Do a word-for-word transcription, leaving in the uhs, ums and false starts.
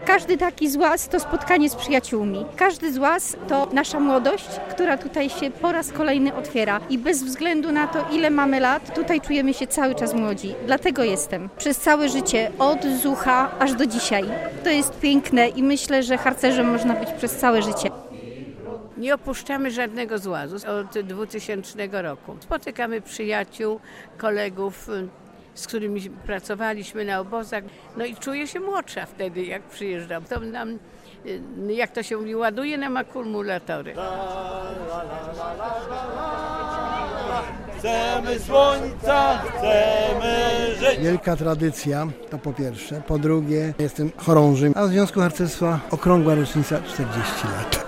Każdy taki złaz to spotkanie z przyjaciółmi. Każdy złaz to nasza młodość, która tutaj się po raz kolejny otwiera. I bez względu na to, ile mamy lat, tutaj czujemy się cały czas młodzi. Dlatego jestem. Przez całe życie, od zucha aż do dzisiaj. To jest piękne i myślę, że harcerzem można być przez całe życie. Nie opuszczamy żadnego złazu od dwutysięcznego roku. Spotykamy przyjaciół, kolegów, z którymi pracowaliśmy na obozach. No i czuję się młodsza wtedy, jak przyjeżdżam. To nam, jak to się mówi, ładuje nam akumulatory. Chcemy słońca, chcemy żyć. Wielka tradycja, to po pierwsze. Po drugie, jestem chorążym, a w Związku Harcerstwa okrągła rocznica czterdzieści lat.